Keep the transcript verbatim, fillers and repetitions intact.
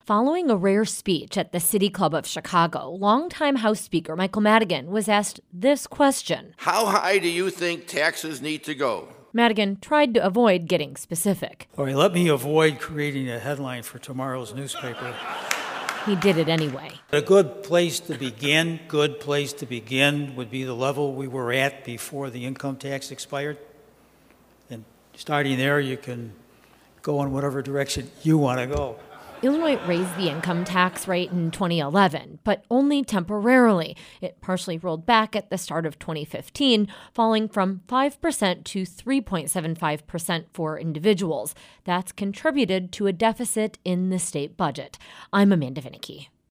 Following a rare speech at the City Club of Chicago, longtime House Speaker Michael Madigan was asked this question. How high do you think taxes need to go? Madigan tried to avoid getting specific. All right, let me avoid creating a headline for tomorrow's newspaper. He did it anyway. A good place to begin, good place to begin would be the level we were at before the income tax expired. And starting there, you can go in whatever direction you want to go. Illinois raised the income tax rate in twenty eleven, but only temporarily. It partially rolled back at the start of twenty fifteen, falling from five percent to three point seven five percent for individuals. That's contributed to a deficit in the state budget. I'm Amanda Vinicky.